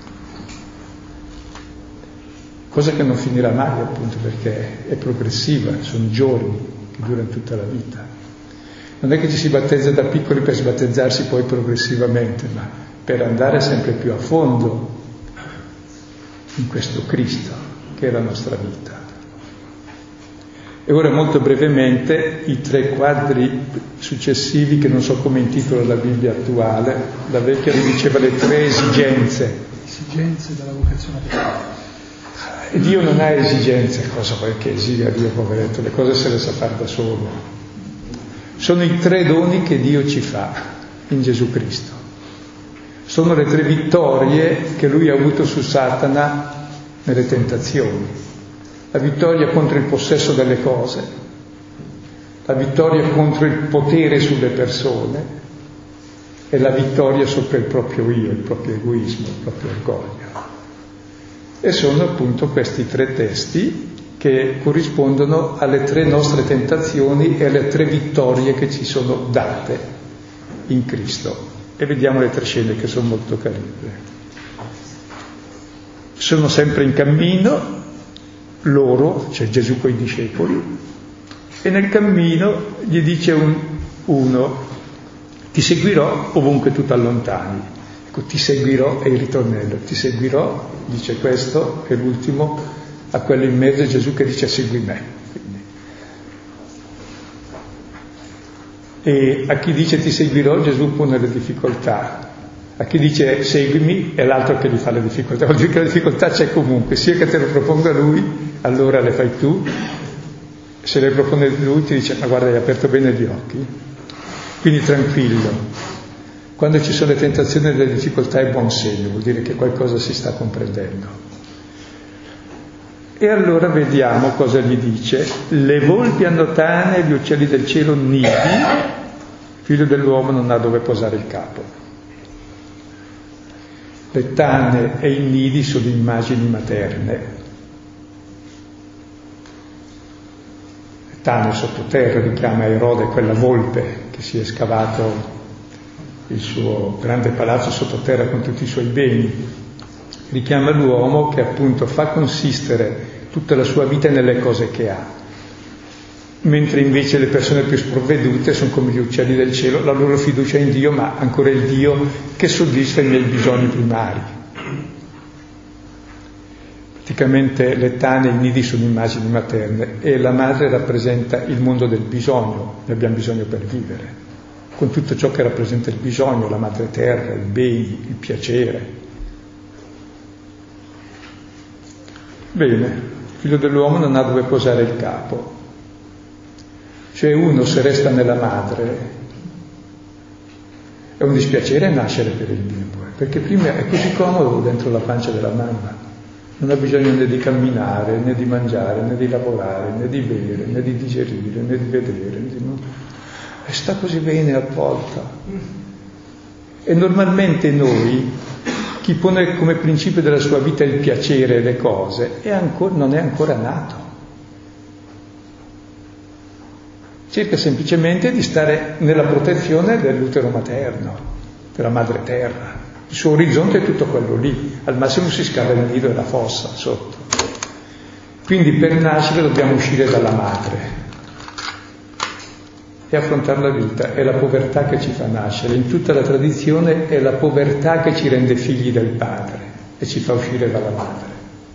Cosa che non finirà mai, appunto, perché è progressiva, sono giorni che durano tutta la vita. Non è che ci si battezza da piccoli per sbattezzarsi poi progressivamente, ma per andare sempre più a fondo in questo Cristo, che è la nostra vita. E ora molto brevemente i tre quadri successivi, che non so come intitola la Bibbia attuale, la vecchia diceva le tre esigenze. Esigenze della vocazione apostorica. E Dio non ha esigenze, cosa vuoi che esiga Dio, poveretto, le cose se le sa fare da solo. Sono i tre doni che Dio ci fa in Gesù Cristo. Sono le tre vittorie che Lui ha avuto su Satana nelle tentazioni. La vittoria contro il possesso delle cose, la vittoria contro il potere sulle persone e la vittoria sopra il proprio io, il proprio egoismo, il proprio orgoglio. E sono appunto questi tre testi che corrispondono alle tre nostre tentazioni e alle tre vittorie che ci sono date in Cristo. E vediamo le tre scene che sono molto carine. Sono sempre in cammino, loro, cioè Gesù coi discepoli, e nel cammino gli dice un, uno, ti seguirò ovunque tu t'allontani. Ecco, ti seguirò è il ritornello, ti seguirò, dice questo, e l'ultimo, a quello in mezzo è Gesù che dice segui me. Quindi. E a chi dice ti seguirò Gesù pone le difficoltà, a chi dice seguimi è l'altro che gli fa le difficoltà, vuol dire che la difficoltà c'è comunque, sia che te lo proponga lui, allora le fai tu, se le propone lui ti dice ma guarda hai aperto bene gli occhi, quindi tranquillo. Quando ci sono le tentazioni e le difficoltà è buon segno, vuol dire che qualcosa si sta comprendendo. E allora vediamo cosa gli dice. Le volpi hanno tane, gli uccelli del cielo nidi, figlio dell'uomo non ha dove posare il capo. Le tane e i nidi sono immagini materne. Le tane sottoterra richiama Erode, quella volpe che si è scavato il suo grande palazzo sottoterra con tutti i suoi beni. Richiama l'uomo che appunto fa consistere tutta la sua vita nelle cose che ha, mentre invece le persone più sprovvedute sono come gli uccelli del cielo, la loro fiducia è in Dio, ma ancora il Dio che soddisfa i miei bisogni primari. Praticamente le tane e i nidi sono immagini materne e la madre rappresenta il mondo del bisogno, ne abbiamo bisogno per vivere, con tutto ciò che rappresenta il bisogno, la madre terra, i beni, il piacere. Bene, il figlio dell'uomo non ha dove posare il capo. Cioè uno, se resta nella madre, è un dispiacere nascere per il bimbo, perché prima è così comodo dentro la pancia della mamma, non ha bisogno né di camminare, né di mangiare, né di lavorare, né di bere, né di digerire, né di vedere, né di... e sta così bene avvolta. E normalmente noi, chi pone come principio della sua vita il piacere e le cose, è ancora, non è ancora nato. Cerca semplicemente di stare nella protezione dell'utero materno, della madre terra. Il suo orizzonte è tutto quello lì, al massimo si scava il nido e la fossa sotto. Quindi per nascere dobbiamo uscire dalla madre e affrontare la vita. È la povertà che ci fa nascere. In tutta la tradizione è la povertà che ci rende figli del Padre e ci fa uscire dalla madre.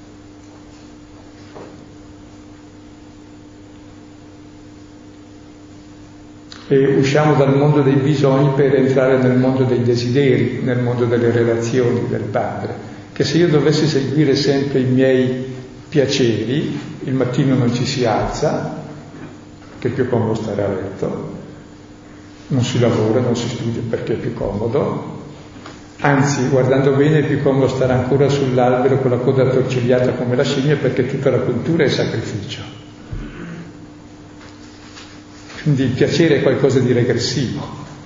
E usciamo dal mondo dei bisogni per entrare nel mondo dei desideri, nel mondo delle relazioni del Padre, che se io dovessi seguire sempre i miei piaceri, il mattino non ci si alza, che è più comodo stare a letto, non si lavora, non si studia perché è più comodo, anzi, guardando bene, è più comodo stare ancora sull'albero con la coda attorcigliata come la scimmia, perché tutta la cultura è sacrificio. Quindi il piacere è qualcosa di regressivo.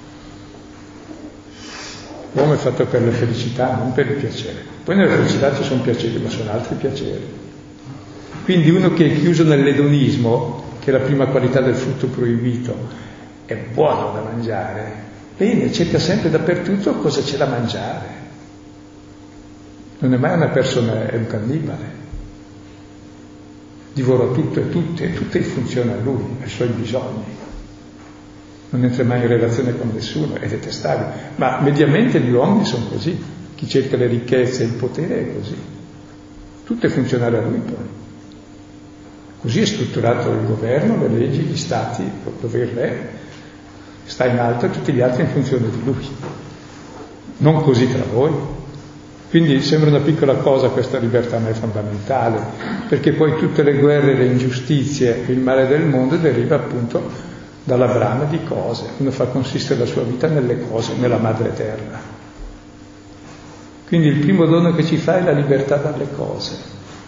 L'uomo è fatto per la felicità, non per il piacere. Poi nella felicità ci sono piaceri, ma sono altri piaceri. Quindi uno che è chiuso nell'edonismo, che è la prima qualità del frutto proibito, è buono da mangiare, bene, cerca sempre dappertutto cosa c'è da mangiare. Non è mai una persona, è un cannibale. Divora tutto e tutti, e tutto funziona a lui, ai suoi bisogni. Non entra mai in relazione con nessuno, è detestabile. Ma mediamente gli uomini sono così. Chi cerca le ricchezze e il potere è così. Tutto è funzionale a lui poi. Così è strutturato il governo, le leggi, gli stati, dove il re sta in alto e tutti gli altri in funzione di lui. Non così tra voi. Quindi sembra una piccola cosa questa libertà, ma è fondamentale, perché poi tutte le guerre, le ingiustizie, il male del mondo deriva appunto dalla brama di cose. Uno fa consistere la sua vita nelle cose, nella madre terra. Quindi il primo dono che ci fa è la libertà dalle cose.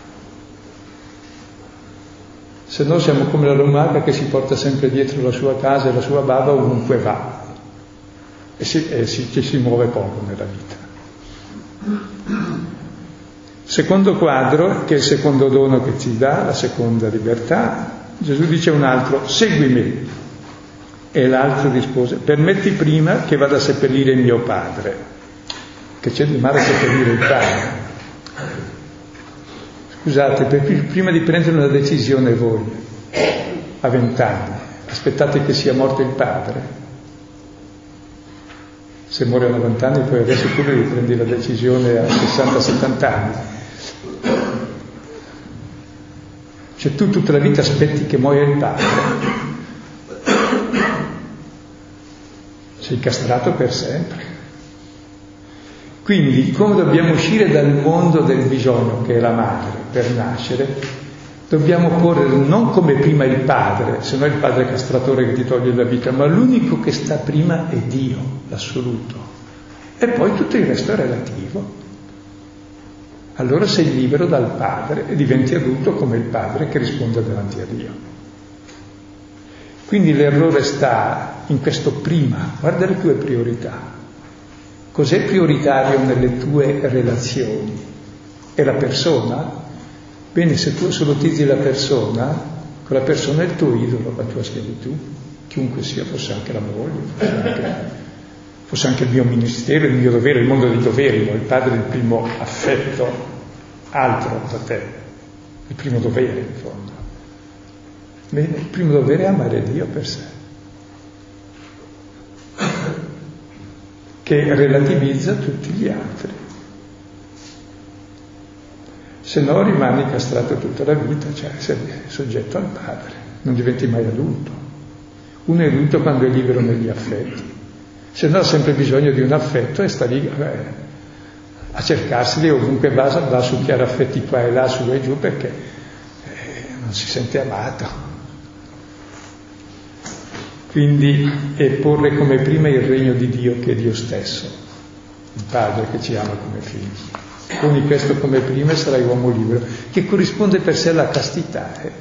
Se no siamo come la lumaca che si porta sempre dietro la sua casa e la sua bava ovunque va e, si, e si, ci si muove poco nella vita. Secondo quadro, che è il secondo dono che ci dà, la seconda libertà, Gesù dice a un altro: segui me. E l'altro rispose: permetti prima che vada a seppellire il mio padre. Che c'è di male a seppellire il padre? Scusate, per, prima di prendere una decisione voi, a vent'anni, aspettate che sia morto il padre? Se muore a novanta anni, poi adesso tu devi prendere la decisione a sessanta settanta anni. Cioè tu tutta la vita aspetti che muoia il padre. Sei castrato per sempre. Quindi, come dobbiamo uscire dal mondo del bisogno, che è la madre, per nascere, dobbiamo correre non come prima il padre, se no il padre castratore che ti toglie la vita, ma l'unico che sta prima è Dio, l'assoluto. E poi tutto il resto è relativo. allora sei libero dal Padre e diventi adulto come il Padre che risponde davanti a Dio. Quindi l'errore sta in questo prima, guarda le tue priorità. Cos'è prioritario nelle tue relazioni? È la persona? Bene, se tu assolutizzi la persona, quella persona è il tuo idolo, la tua schiavitù, chiunque sia, fosse anche la moglie, fosse anche, fosse anche il mio ministero, il mio dovere, il mondo dei doveri, no? Il padre è il primo affetto, altro da te, il primo dovere in fondo. Bene, il primo dovere è amare Dio per sé, che relativizza tutti gli altri. Se no rimani castrato tutta la vita, cioè sei soggetto al padre, non diventi mai adulto. Uno è adulto quando è libero negli affetti, se no ha sempre bisogno di un affetto e sta lì eh, a cercarseli ovunque va, va a succhiare affetti qua e là, su e giù, perché eh, non si sente amato. Quindi è porre come prima il regno di Dio, che è Dio stesso, il Padre che ci ama come figli. Poni questo come prima e sarai uomo libero, che corrisponde per sé alla castità. Eh.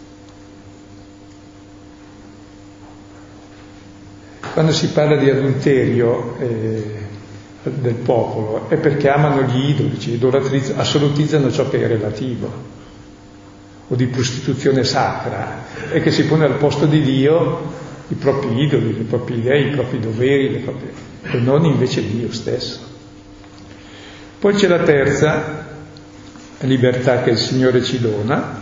Quando si parla di adulterio eh, del popolo è perché amano gli idoli, ci idolatrizzano, assolutizzano ciò che è relativo, o di prostituzione sacra, e che si pone al posto di Dio i propri idoli, le proprie idee, i propri doveri, le proprie... e non invece Dio stesso. Poi c'è la terza libertà che il Signore ci dona,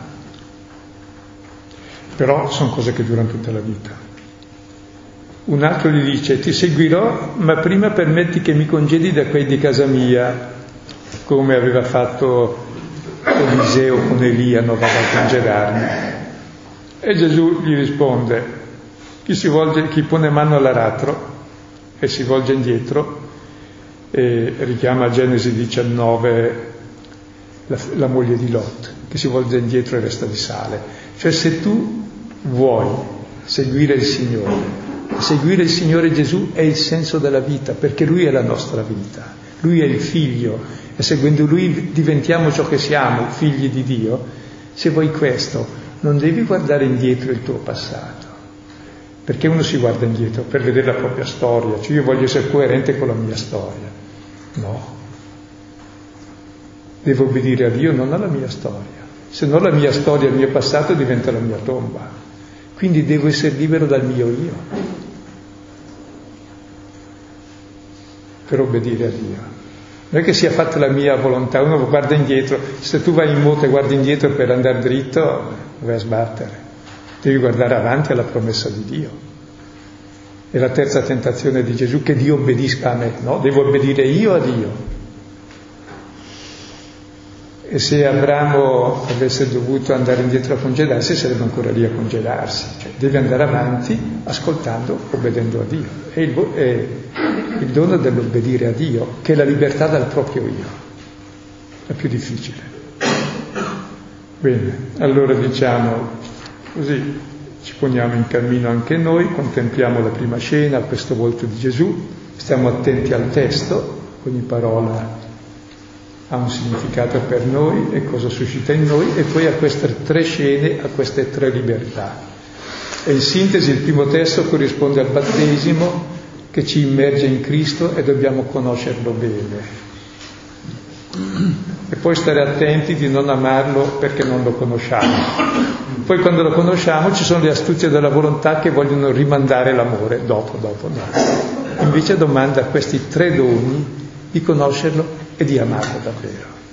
però sono cose che durano tutta la vita. Un altro gli dice: ti seguirò, ma prima permetti che mi congedi da quei di casa mia, come aveva fatto Eliseo con Elia, non vado a congedarmi. E Gesù gli risponde: chi si volge, chi pone mano all'aratro e si volge indietro, e richiama a Genesi diciannove la, la moglie di Lot, che si volge indietro e resta di sale. Cioè, se tu vuoi seguire il Signore, seguire il Signore Gesù è il senso della vita, perché Lui è la nostra vita, Lui è il Figlio, e seguendo Lui diventiamo ciò che siamo, figli di Dio. Se vuoi questo, non devi guardare indietro il tuo passato. Perché uno si guarda indietro per vedere la propria storia, cioè io voglio essere coerente con la mia storia. No. Devo obbedire a Dio, non alla mia storia. Se no la mia storia, il mio passato diventa la mia tomba. Quindi devo essere libero dal mio io per obbedire a Dio. Non è che sia fatta la mia volontà, uno guarda indietro, se tu vai in moto e guardi indietro per andare dritto, vai a sbattere. Devi guardare avanti alla promessa di Dio. E la terza tentazione di Gesù, che Dio obbedisca a me, no? Devo obbedire io a Dio. E se Abramo avesse dovuto andare indietro a congedarsi, sarebbe ancora lì a congedarsi. Cioè, deve andare avanti ascoltando, obbedendo a Dio. È il, è il dono dell'obbedire a Dio, che è la libertà dal proprio io. È più difficile. Bene, allora diciamo... Così ci poniamo in cammino anche noi, contempliamo la prima scena, questo volto di Gesù, stiamo attenti al testo, ogni parola ha un significato per noi e cosa suscita in noi, e poi a queste tre scene, a queste tre libertà. E in sintesi il primo testo corrisponde al battesimo, che ci immerge in Cristo e dobbiamo conoscerlo bene. E poi stare attenti di non amarlo perché non lo conosciamo. Poi quando lo conosciamo ci sono le astuzie della volontà che vogliono rimandare l'amore dopo, dopo, dopo. Invece domanda a questi tre doni di conoscerlo e di amarlo davvero.